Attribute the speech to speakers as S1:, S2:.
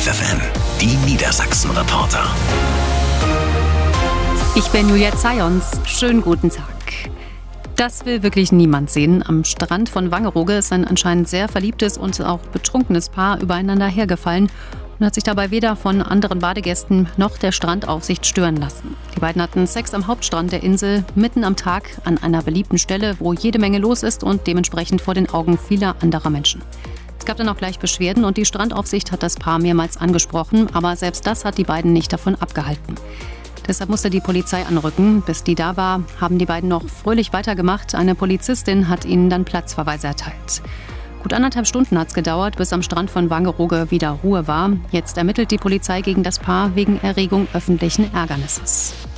S1: Live FM, die Niedersachsen-Reporter.
S2: Ich bin Julia Zayons. Schönen guten Tag. Das will wirklich niemand sehen. Am Strand von Wangerooge ist ein anscheinend sehr verliebtes und auch betrunkenes Paar übereinander hergefallen und hat sich dabei weder von anderen Badegästen noch der Strandaufsicht stören lassen. Die beiden hatten Sex am Hauptstrand der Insel, mitten am Tag an einer beliebten Stelle, wo jede Menge los ist und dementsprechend vor den Augen vieler anderer Menschen. Es gab dann auch gleich Beschwerden und die Strandaufsicht hat das Paar mehrmals angesprochen, aber selbst das hat die beiden nicht davon abgehalten. Deshalb musste die Polizei anrücken. Bis die da war, haben die beiden noch fröhlich weitergemacht. Eine Polizistin hat ihnen dann Platzverweise erteilt. Gut 1,5 Stunden hat es gedauert, bis am Strand von Wangerooge wieder Ruhe war. Jetzt ermittelt die Polizei gegen das Paar wegen Erregung öffentlichen Ärgernisses.